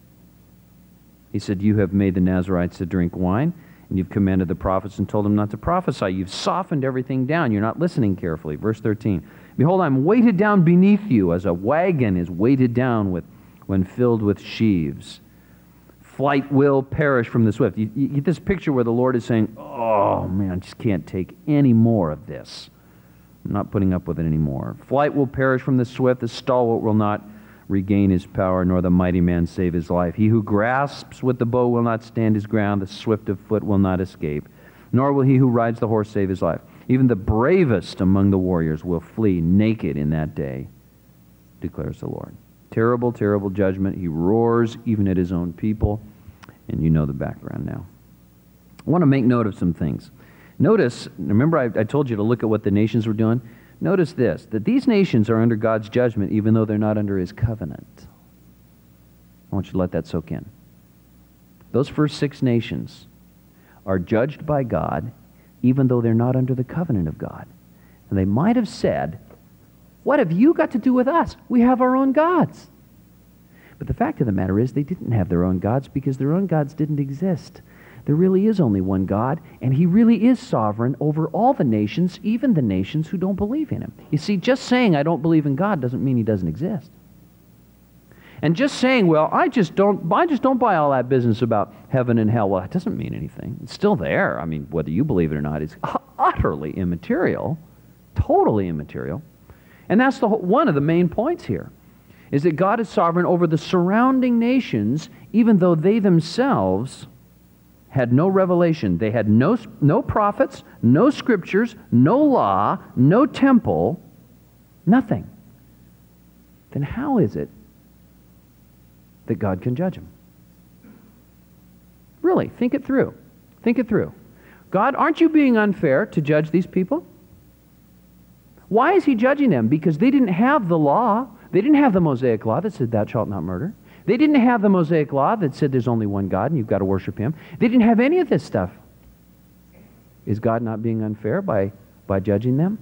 He said, you have made the Nazarites to drink wine, and you've commanded the prophets and told them not to prophesy. You've softened everything down. You're not listening carefully. Verse 13. Behold, I'm weighted down beneath you as a wagon is weighted down when filled with sheaves. Flight will perish from the swift. You get this picture where the Lord is saying, oh man, I just can't take any more of this. I'm not putting up with it anymore. Flight will perish from the swift. The stalwart will not regain his power, nor the mighty man save his life. He who grasps with the bow will not stand his ground. The swift of foot will not escape, nor will he who rides the horse save his life. Even the bravest among the warriors will flee naked in that day, declares the Lord. Terrible, terrible judgment. He roars even at his own people, and you know the background now. I want to make note of some things. Notice, remember I told you to look at what the nations were doing? Notice this, that these nations are under God's judgment even though they're not under his covenant. I want you to let that soak in. Those first 6 nations are judged by God even though they're not under the covenant of God. And they might have said, what have you got to do with us? We have our own gods. But the fact of the matter is they didn't have their own gods because their own gods didn't exist. There really is only one God, and he really is sovereign over all the nations, even the nations who don't believe in him. You see, just saying I don't believe in God doesn't mean he doesn't exist. And just saying, well, I just don't buy all that business about heaven and hell, well, it doesn't mean anything. It's still there. I mean, whether you believe it or not is utterly immaterial, totally immaterial. And that's one of the main points here, is that God is sovereign over the surrounding nations, even though they themselves had no revelation. They had no prophets, no scriptures, no law, no temple, nothing. Then how is it that God can judge them? Really, think it through. Think it through. God, aren't you being unfair to judge these people? Why is he judging them? Because they didn't have the law. They didn't have the Mosaic law that said, thou shalt not murder. They didn't have the Mosaic law that said there's only one God and you've got to worship him. They didn't have any of this stuff. Is God not being unfair by judging them?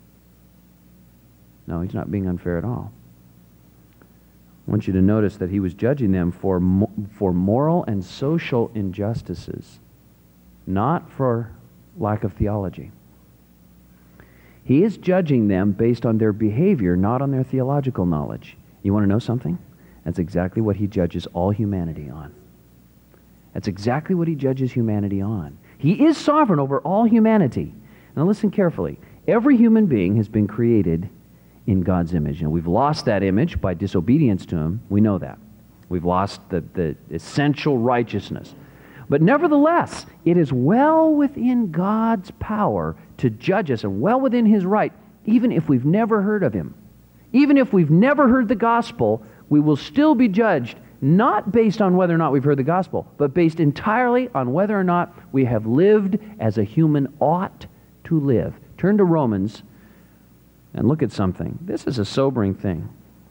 No, he's not being unfair at all. I want you to notice that he was judging them for moral and social injustices, not for lack of theology. He is judging them based on their behavior, not on their theological knowledge. You want to know something? That's exactly what he judges all humanity on. That's exactly what he judges humanity on. He is sovereign over all humanity. Now listen carefully. Every human being has been created in God's image. And we've lost that image by disobedience to him. We know that. We've lost the essential righteousness. But nevertheless, it is well within God's power to judge us, and well within his right, even if we've never heard of him. Even if we've never heard the gospel, we will still be judged, not based on whether or not we've heard the gospel, but based entirely on whether or not we have lived as a human ought to live. Turn to Romans and look at something. This is a sobering thing.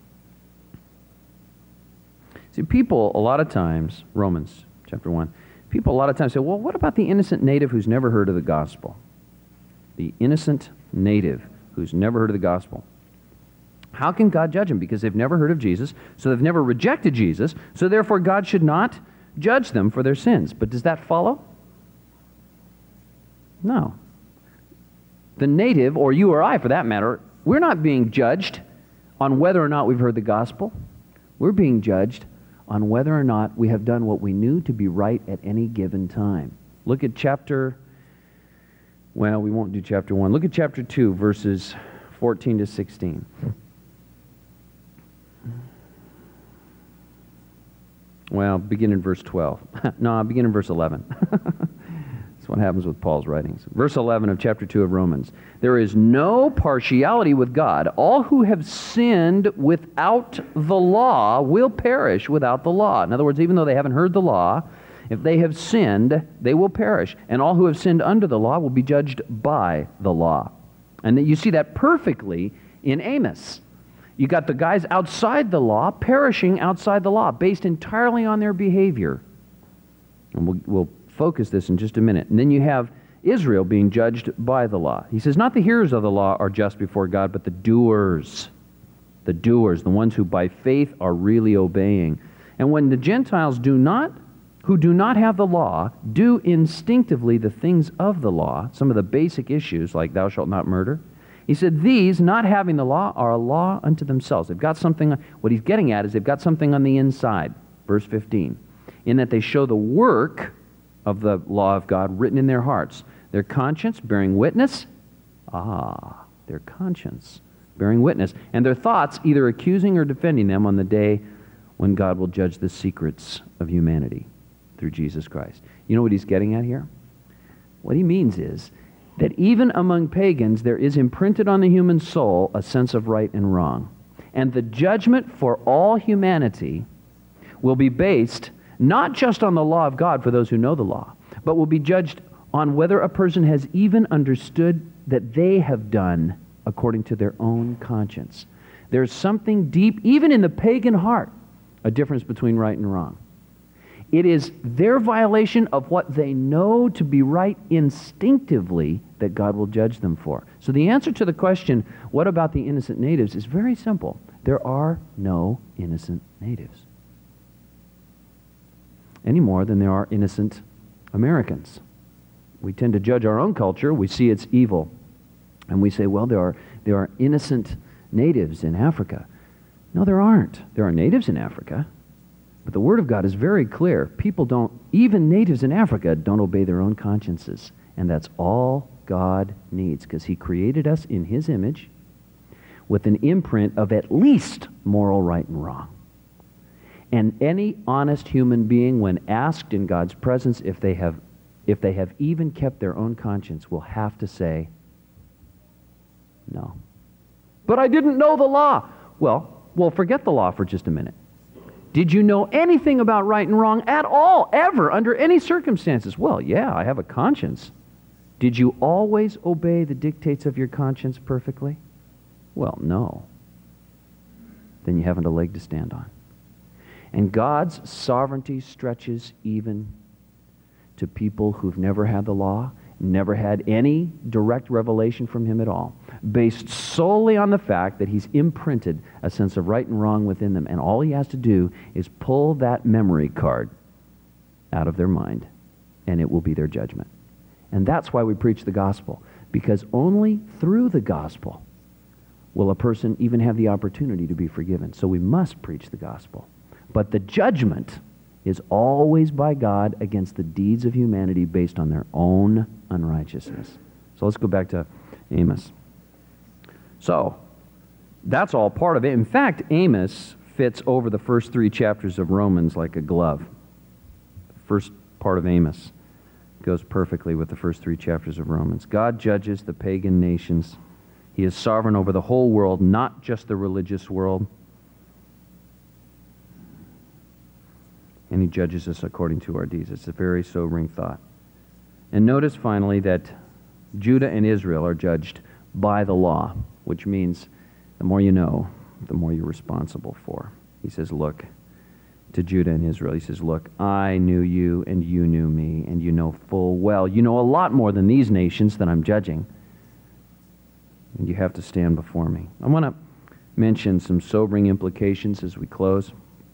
See, people a lot of times, Romans chapter 1, people a lot of times say, well, what about the innocent native who's never heard of the gospel? The innocent native who's never heard of the gospel. How can God judge them? Because they've never heard of Jesus, so they've never rejected Jesus, so therefore God should not judge them for their sins. But does that follow? No. The native, or you or I for that matter, we're not being judged on whether or not we've heard the gospel. We're being judged on whether or not we have done what we knew to be right at any given time. Look at we won't do chapter 1. Look at chapter 2, verses 14 to 16. Well, begin in verse 12. No, begin in verse 11. That's what happens with Paul's writings. Verse 11 of chapter 2 of Romans. There is no partiality with God. All who have sinned without the law will perish without the law. In other words, even though they haven't heard the law, if they have sinned, they will perish. And all who have sinned under the law will be judged by the law. And you see that perfectly in Amos. You got the guys outside the law perishing outside the law, based entirely on their behavior. And we'll focus this in just a minute. And then you have Israel being judged by the law. He says, not the hearers of the law are just before God, but the doers. The doers, the ones who by faith are really obeying. And when the Gentiles who do not have the law, do instinctively the things of the law, some of the basic issues like thou shalt not murder, he said, these, not having the law, are a law unto themselves. They've got something, what he's getting at is they've got something on the inside, verse 15, in that they show the work of the law of God written in their hearts. Their conscience bearing witness, their conscience bearing witness, and their thoughts either accusing or defending them on the day when God will judge the secrets of humanity through Jesus Christ. You know what he's getting at here? What he means is that even among pagans, there is imprinted on the human soul a sense of right and wrong. And the judgment for all humanity will be based not just on the law of God for those who know the law, but will be judged on whether a person has even understood that they have done according to their own conscience. There's something deep, even in the pagan heart, a difference between right and wrong. It is their violation of what they know to be right instinctively that God will judge them for. So the answer to the question, what about the innocent natives, is very simple. There are no innocent natives. Any more than there are innocent Americans. We tend to judge our own culture. We see its evil. And we say, well, there are innocent natives in Africa. No, there aren't. There are natives in Africa. But the Word of God is very clear. Even natives in Africa don't obey their own consciences. And that's all God needs, because He created us in His image with an imprint of at least moral right and wrong. And any honest human being, when asked in God's presence if they have even kept their own conscience, will have to say, no. But I didn't know the law. Well, forget the law for just a minute. Did you know anything about right and wrong at all, ever, under any circumstances? Well, yeah, I have a conscience. Did you always obey the dictates of your conscience perfectly? Well, no. Then you haven't a leg to stand on. And God's sovereignty stretches even to people who've never had the law, never had any direct revelation from Him at all, based solely on the fact that He's imprinted a sense of right and wrong within them. And all He has to do is pull that memory card out of their mind, and it will be their judgment. And that's why we preach the gospel, because only through the gospel will a person even have the opportunity to be forgiven. So we must preach the gospel. But the judgment is always by God against the deeds of humanity based on their own unrighteousness. So let's go back to Amos. So that's all part of it. In fact, Amos fits over the first 3 chapters of Romans like a glove. The first part of Amos goes perfectly with the first 3 chapters of Romans. God judges the pagan nations. He is sovereign over the whole world, not just the religious world. And He judges us according to our deeds. It's a very sobering thought. And notice finally that Judah and Israel are judged by the law, which means the more you know, the more you're responsible for. He says, look, to Judah and Israel, He says, look, I knew you and you knew me, and you know full well. You know a lot more than these nations that I'm judging. And you have to stand before me. I want to mention some sobering implications as we close.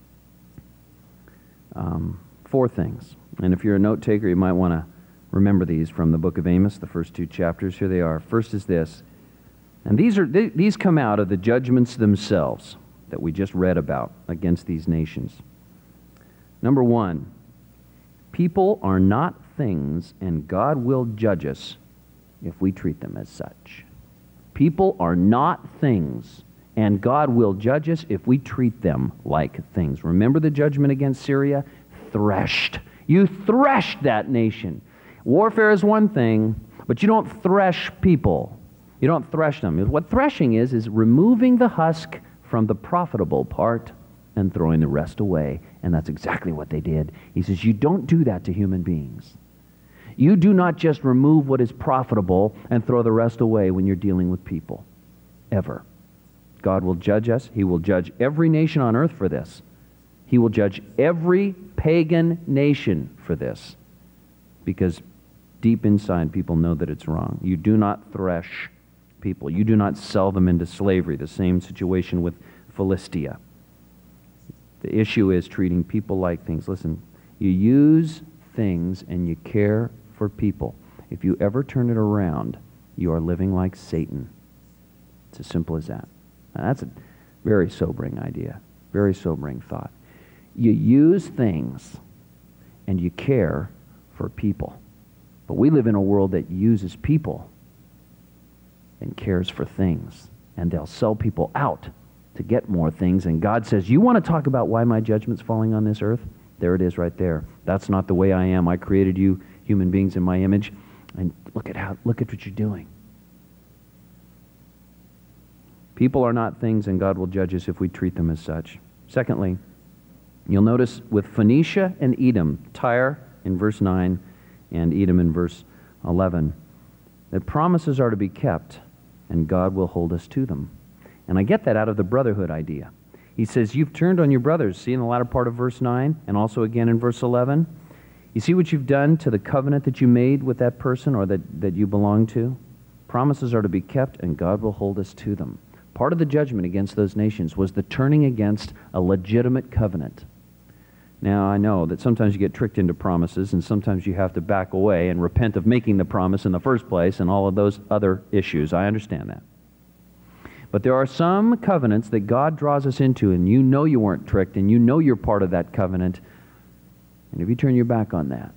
4 things. And if you're a note taker, you might want to remember these from the book of Amos, the first 2 chapters. Here they are. First is this. And these come out of the judgments themselves that we just read about against these nations. Number 1, people are not things, and God will judge us if we treat them as such. People are not things, and God will judge us if we treat them like things. Remember the judgment against Syria? Threshed. You threshed that nation. Warfare is one thing, but you don't thresh people. You don't thresh them. What threshing is removing the husk from the profitable part and throwing the rest away. And that's exactly what they did. He says, you don't do that to human beings. You do not just remove what is profitable and throw the rest away when you're dealing with people. Ever. God will judge us. He will judge every nation on earth for this. He will judge every pagan nation for this. Because deep inside, people know that it's wrong. You do not thresh people. You do not sell them into slavery. The same situation with Philistia. The issue is treating people like things. Listen, you use things and you care for people. If you ever turn it around, you are living like Satan. It's as simple as that. Now, that's a very sobering idea, very sobering thought. You use things and you care for people. But we live in a world that uses people and cares for things. And they'll sell people out to get more things. And God says, you want to talk about why my judgment's falling on this earth? There it is right there. That's not the way I am. I created you, human beings, in my image. And look at what you're doing. People are not things, and God will judge us if we treat them as such. Secondly, you'll notice with Phoenicia and Edom, Tyre in verse 9 and Edom in verse 11, that promises are to be kept, and God will hold us to them. And I get that out of the brotherhood idea. He says, you've turned on your brothers. See in the latter part of verse 9 and also again in verse 11? You see what you've done to the covenant that you made with that person or that you belong to? Promises are to be kept, and God will hold us to them. Part of the judgment against those nations was the turning against a legitimate covenant. Now, I know that sometimes you get tricked into promises, and sometimes you have to back away and repent of making the promise in the first place and all of those other issues. I understand that. But there are some covenants that God draws us into, and you know you weren't tricked, and you know you're part of that covenant. And if you turn your back on that,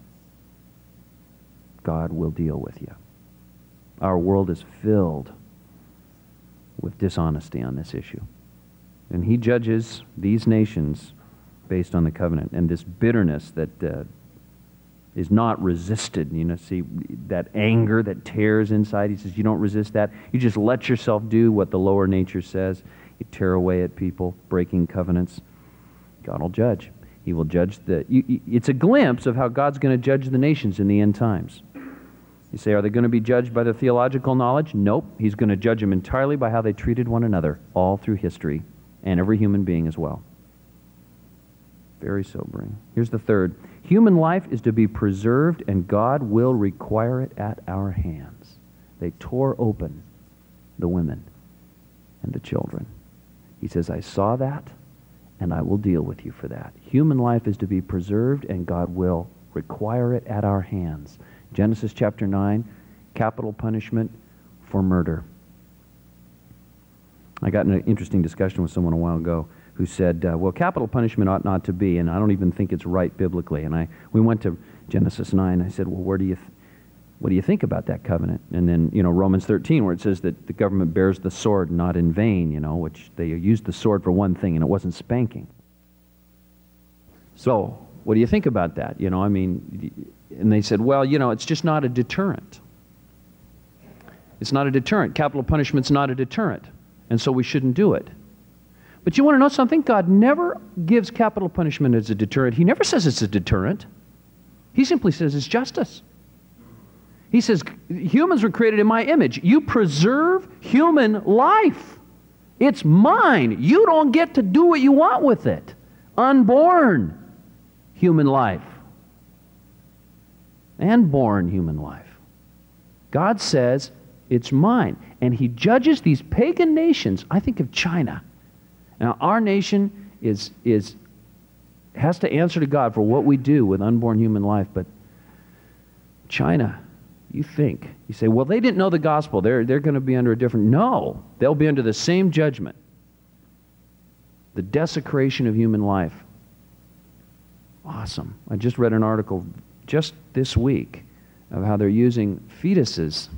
God will deal with you. Our world is filled with dishonesty on this issue. And He judges these nations based on the covenant. And this bitterness that is not resisted, see, that anger that tears inside, He says, you don't resist that. You just let yourself do what the lower nature says. You tear away at people, breaking covenants. God will judge. He will judge it's a glimpse of how God's going to judge the nations in the end times. You say, are they going to be judged by their theological knowledge? Nope. He's going to judge them entirely by how they treated one another, all through history, and every human being as well. Very sobering. Here's the third. Human life is to be preserved, and God will require it at our hands. They tore open the women and the children. He says, I saw that, and I will deal with you for that. Human life is to be preserved, and God will require it at our hands. Genesis chapter 9, capital punishment for murder. I got in an interesting discussion with someone a while ago who said, well, capital punishment ought not to be, and I don't even think it's right biblically. And we went to Genesis 9. I said, well, what do you think about that covenant? And then, Romans 13, where it says that the government bears the sword not in vain, which they used the sword for one thing, and it wasn't spanking. So, what do you think about that? And they said, well, it's just not a deterrent. It's not a deterrent. Capital punishment's not a deterrent, and so we shouldn't do it. But you want to know something? God never gives capital punishment as a deterrent. He never says it's a deterrent. He simply says it's justice. He says, humans were created in my image. You preserve human life. It's mine. You don't get to do what you want with it. Unborn human life. And born human life. God says, it's mine. And He judges these pagan nations. I think of China. Now, our nation has to answer to God for what we do with unborn human life, but China, you say, well, they didn't know the gospel. They're going to be under a different... No, they'll be under the same judgment. The desecration of human life. Awesome. I just read an article just this week of how they're using fetuses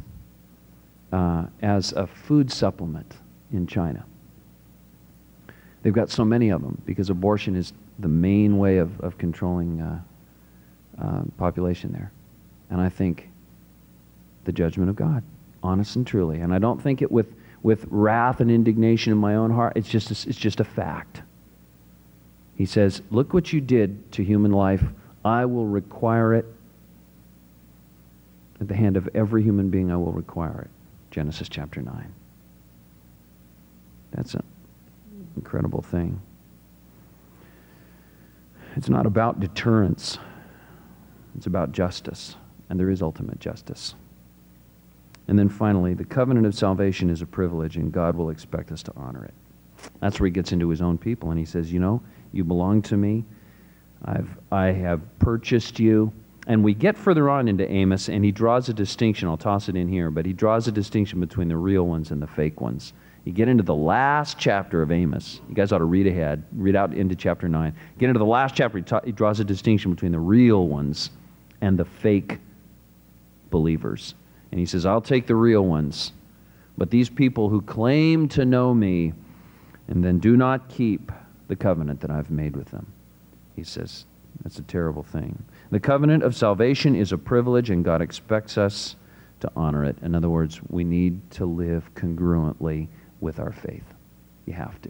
as a food supplement in China. They've got so many of them because abortion is the main way of controlling population there. And I think the judgment of God, honest and truly. And I don't think it with wrath and indignation in my own heart. It's just a fact. He says, look what you did to human life. I will require it. At the hand of every human being, I will require it. Genesis chapter 9. That's an incredible thing. It's not about deterrence. It's about justice. And there is ultimate justice. And then finally, the covenant of salvation is a privilege, and God will expect us to honor it. That's where He gets into His own people, and He says, you belong to me. I have purchased you. And we get further on into Amos, and he draws a distinction. I'll toss it in here, but he draws a distinction between the real ones and the fake ones. You get into the last chapter of Amos. You guys ought to read ahead. Read out into chapter 9. Get into the last chapter. He draws a distinction between the real ones and the fake believers. And he says, I'll take the real ones. But these people who claim to know me and then do not keep the covenant that I've made with them. He says, that's a terrible thing. The covenant of salvation is a privilege, and God expects us to honor it. In other words, we need to live congruently with our faith. You have to.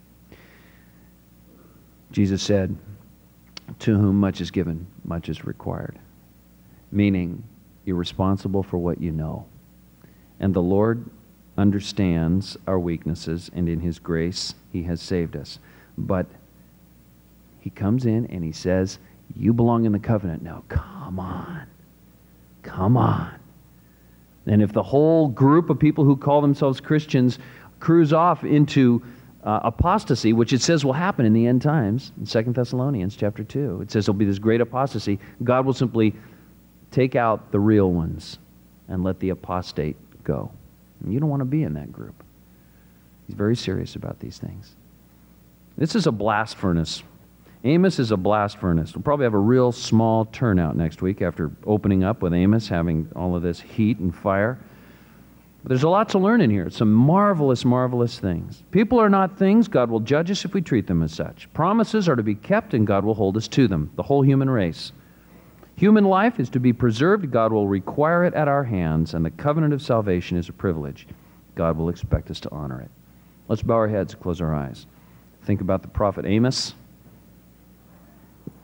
Jesus said, to whom much is given, much is required. Meaning, you're responsible for what you know. And the Lord understands our weaknesses, and in His grace, He has saved us. But He comes in and He says, you belong in the covenant. Now, come on. Come on. And if the whole group of people who call themselves Christians cruise off into apostasy, which it says will happen in the end times, in 2 Thessalonians chapter 2, it says there'll be this great apostasy, God will simply take out the real ones and let the apostate go. And you don't want to be in that group. He's very serious about these things. This is a blast furnace. Amos is a blast furnace. We'll probably have a real small turnout next week after opening up with Amos, having all of this heat and fire. But there's a lot to learn in here. Some marvelous, marvelous things. People are not things. God will judge us if we treat them as such. Promises are to be kept, and God will hold us to them, the whole human race. Human life is to be preserved. God will require it at our hands, and the covenant of salvation is a privilege. God will expect us to honor it. Let's bow our heads and close our eyes. Think about the prophet Amos.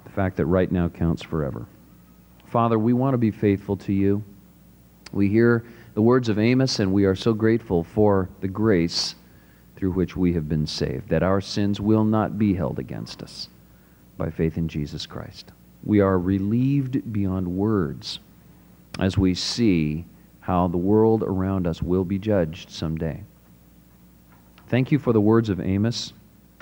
the fact that right now counts forever. Father, we want to be faithful to you. We hear the words of Amos, and we are so grateful for the grace through which we have been saved, that our sins will not be held against us by faith in Jesus Christ. We are relieved beyond words as we see how the world around us will be judged someday. Thank you for the words of Amos,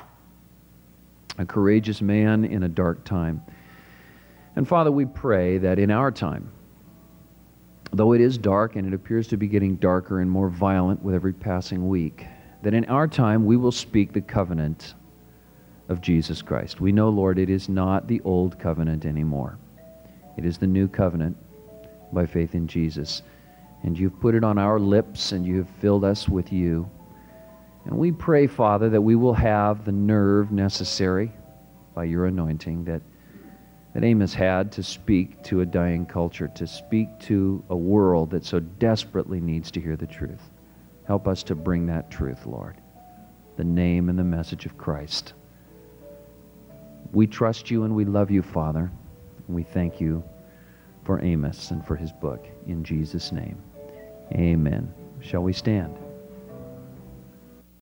a courageous man in a dark time. And Father, we pray that in our time, though it is dark and it appears to be getting darker and more violent with every passing week, that in our time we will speak the covenant of Jesus Christ. We know, Lord, it is not the old covenant anymore. It is the new covenant by faith in Jesus. And you've put it on our lips, and you have filled us with you. And we pray, Father, that we will have the nerve necessary by your anointing that Amos had to speak to a dying culture, to speak to a world that so desperately needs to hear the truth. Help us to bring that truth, Lord, the name and the message of Christ. We trust you and we love you, Father. And we thank you for Amos and for his book. In Jesus' name, amen. Shall we stand?